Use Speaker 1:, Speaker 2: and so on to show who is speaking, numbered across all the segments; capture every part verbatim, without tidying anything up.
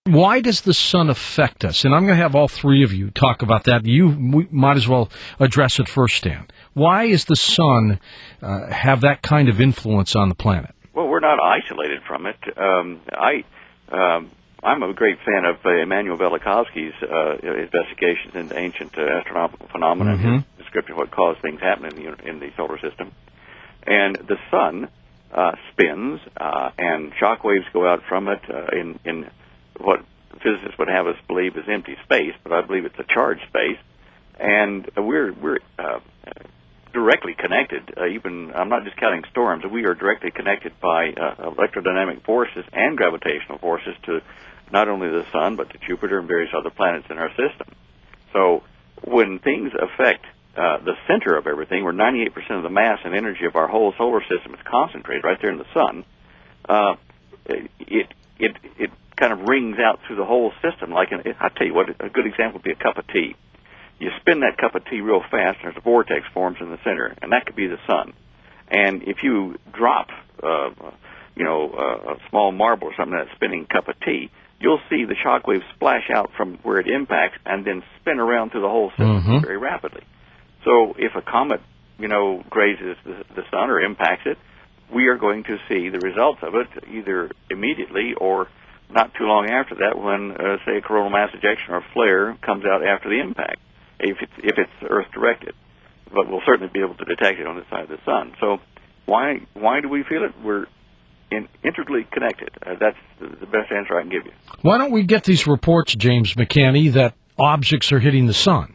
Speaker 1: Why does the sun affect us? And I'm going to have all three of you talk about that. You we might as well address it first, Stan. Why is the sun uh, have that kind of influence on the planet?
Speaker 2: Well, we're not isolated from it. Um, I, um, I'm a great fan of uh, Immanuel Velikovsky's uh, investigations into ancient uh, astronomical phenomena, mm-hmm. his description of what caused things happening in the, in the solar system. And the sun uh, spins, uh, and shock waves go out from it uh, in, in what physicists would have us believe is empty space, but I believe it's a charged space. And we're we're uh, directly connected. Uh, even I'm not just counting storms. We are directly connected by uh, electrodynamic forces and gravitational forces to not only the sun but to Jupiter and various other planets in our system. So when things affect uh, the center of everything, where ninety-eight percent of the mass and energy of our whole solar system is concentrated right there in the sun, uh, it it it kind of rings out through the whole system. Like an, I tell you what, a good example would be a cup of tea. You spin that cup of tea real fast, and there's a vortex forms in the center, and that could be the sun. And if you drop, uh, you know, uh, a small marble or something in that spinning cup of tea, you'll see the shock waves splash out from where it impacts and then spin around through the whole system mm-hmm. very rapidly. So if a comet, you know, grazes the, the sun or impacts it, we are going to see the results of it either immediately or not too long after that when, uh, say, a coronal mass ejection or flare comes out after the impact, if it's, if it's Earth-directed. But we'll certainly be able to detect it on the side of the sun. So why why do we feel it? We're in, integrally connected. Uh, that's the, the best answer I can give you.
Speaker 1: Why don't we get these reports, James McCanney, that objects are hitting the sun?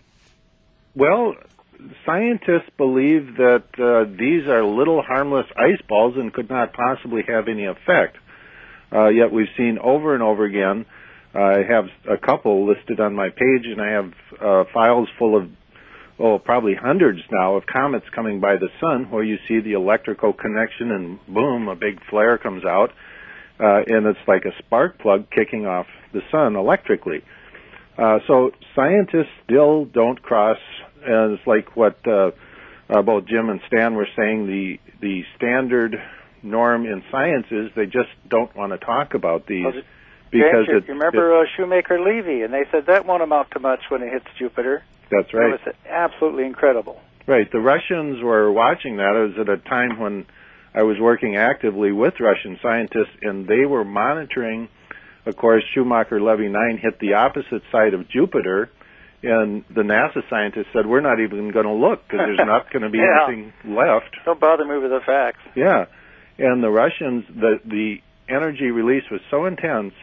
Speaker 3: Well, scientists believe that uh, these are little harmless ice balls and could not possibly have any effect. Uh, yet we've seen over and over again, uh, I have a couple listed on my page, and I have uh, files full of, oh, probably hundreds now of comets coming by the sun where you see the electrical connection and boom, a big flare comes out, uh, and it's like a spark plug kicking off the sun electrically. Uh, so scientists still don't cross, and it's like what uh, uh, both Jim and Stan were saying, the, the standard norm in science is they just don't want to talk about these.
Speaker 4: Well,
Speaker 3: because
Speaker 4: James,
Speaker 3: it,
Speaker 4: you remember
Speaker 3: it,
Speaker 4: uh, Shoemaker-Levy, and they said that won't amount to much when it hits Jupiter.
Speaker 3: That's right.
Speaker 4: It was absolutely incredible.
Speaker 3: Right. The Russians were watching that. It was at a time when I was working actively with Russian scientists, and they were monitoring. Of course, Shoemaker-Levy nine hit the opposite side of Jupiter, and the NASA scientists said, we're not even going to look because there's not going to be
Speaker 4: yeah.
Speaker 3: anything left.
Speaker 4: Don't bother me with the facts.
Speaker 3: Yeah. And the Russians, the, the energy release was so intense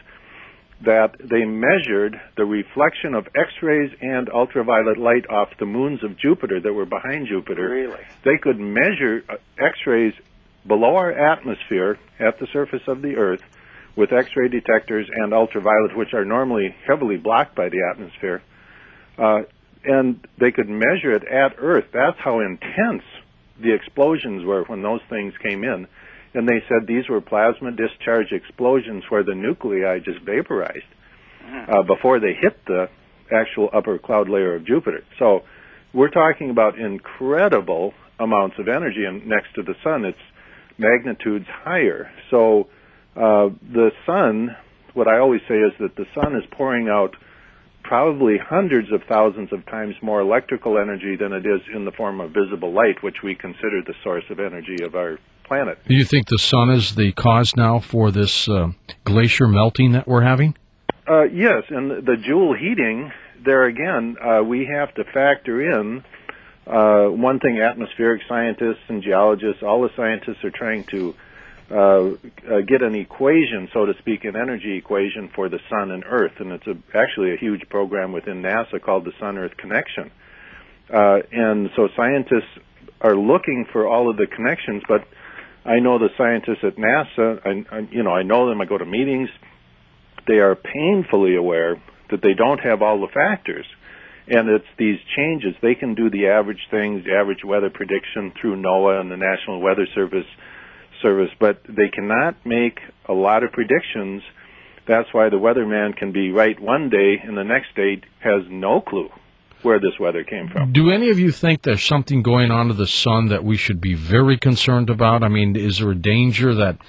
Speaker 3: that they measured the reflection of X-rays and ultraviolet light off the moons of Jupiter that were behind Jupiter.
Speaker 4: Really?
Speaker 3: They could measure X-rays below our atmosphere at the surface of the Earth with X-ray detectors and ultraviolet, which are normally heavily blocked by the atmosphere. Uh, and they could measure it at Earth. That's how intense the explosions were when those things came in. And they said these were plasma discharge explosions where the nuclei just vaporized uh, before they hit the actual upper cloud layer of Jupiter. So we're talking about incredible amounts of energy, and next to the sun, it's magnitudes higher. So uh, the sun, what I always say is that the sun is pouring out probably hundreds of thousands of times more electrical energy than it is in the form of visible light, which we consider the source of energy of our planet.
Speaker 1: Do you think the sun is the cause now for this uh, glacier melting that we're having?
Speaker 3: Uh, yes, and the Joule heating, there again, uh, we have to factor in uh, one thing. Atmospheric scientists and geologists, all the scientists are trying to uh, uh, get an equation, so to speak, an energy equation for the sun and Earth, and it's a, actually a huge program within NASA called the Sun-Earth Connection. Uh, and so scientists are looking for all of the connections, but I know the scientists at NASA, I, I, you know, I know them, I go to meetings. They are painfully aware that they don't have all the factors. And it's these changes. They can do the average things, the average weather prediction through NOAA and the National Weather Service, service, but they cannot make a lot of predictions. That's why the weatherman can be right one day and the next day has no clue where this weather came from.
Speaker 1: Do any of you think there's something going on to the sun that we should be very concerned about? I mean, is there a danger that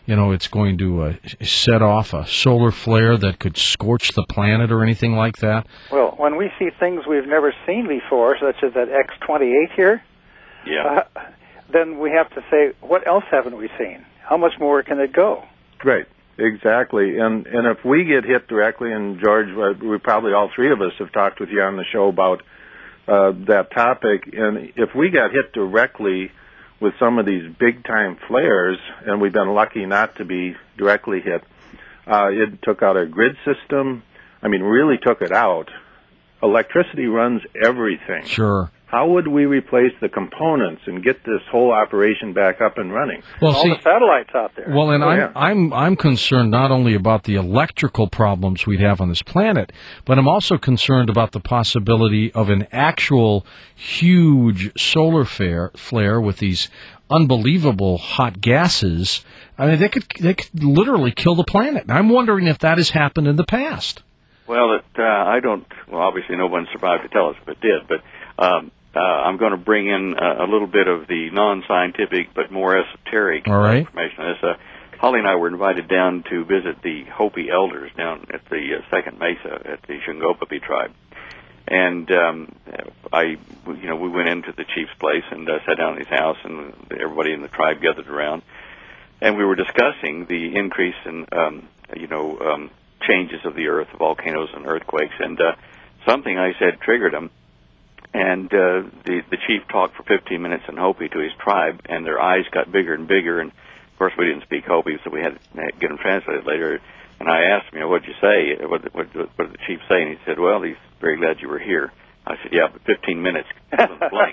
Speaker 1: you know, it's going to uh, set off a solar flare that could scorch the planet or anything like that?
Speaker 4: Well, when we see things we've never seen before, such as that X twenty-eight here,
Speaker 2: Yeah.
Speaker 4: uh, then we have to say, what else haven't we seen? How much more can it go?
Speaker 3: Right. Exactly. And and if we get hit directly, and George, we probably all three of us have talked with you on the show about uh, that topic, and if we got hit directly with some of these big-time flares, and we've been lucky not to be directly hit, uh, it took out our grid system. I mean, really took it out. Electricity runs everything.
Speaker 1: Sure.
Speaker 3: How would we replace the components and get this whole operation back up and running?
Speaker 1: Well,
Speaker 4: All
Speaker 1: see,
Speaker 4: the satellites out there.
Speaker 1: Well, and
Speaker 3: Oh,
Speaker 1: I'm
Speaker 3: yeah.
Speaker 1: I'm I'm concerned not only about the electrical problems we'd have on this planet, but I'm also concerned about the possibility of an actual huge solar flare flare with these unbelievable hot gases. I mean, they could they could literally kill the planet. And I'm wondering if that has happened in the past.
Speaker 2: Well, it, uh, I don't. Well, obviously, no one survived to tell us if it did. But um, uh, I'm going to bring in uh, a little bit of the non-scientific but more esoteric
Speaker 1: All right.
Speaker 2: information on this. Uh, Holly and I were invited down to visit the Hopi elders down at the uh, Second Mesa at the Shungopapi tribe, and um, I, you know, we went into the chief's place and uh, sat down at his house, and everybody in the tribe gathered around, and we were discussing the increase in, um, you know. Um, changes of the earth, volcanoes and earthquakes, and uh, something I said triggered him. And uh, the the chief talked for fifteen minutes in Hopi to his tribe, and their eyes got bigger and bigger. And of course, we didn't speak Hopi, so we had to get them translated later. And I asked him, you know, what'd you say? What, what, what did the chief say? And he said, well, he's very glad you were here. I said, yeah, but fifteen minutes wasn't blank.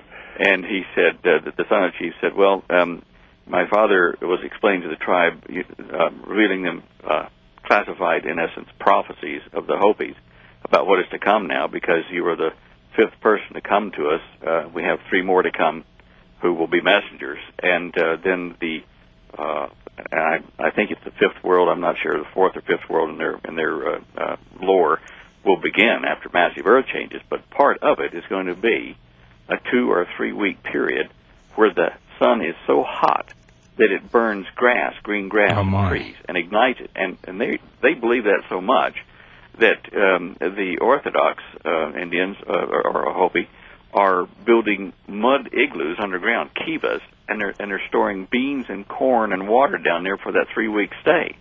Speaker 2: And he said, uh, that the son of the chief said, well, um, my father was explaining to the tribe, uh, revealing them. Uh, classified, in essence, prophecies of the Hopis about what is to come now, because you were the fifth person to come to us. Uh, we have three more to come who will be messengers. And uh, then the, uh, I, I think it's the fifth world, I'm not sure, the fourth or fifth world in their, in their uh, uh, lore will begin after massive earth changes. But part of it is going to be a two or three week period where the sun is so hot that it burns grass, green grass,
Speaker 1: Oh, my.
Speaker 2: trees, and ignites it. And, and they they believe that so much that um, the Orthodox uh, Indians, uh, or, or Hopi, are building mud igloos underground, kivas, and they're and they're storing beans and corn and water down there for that three week stay.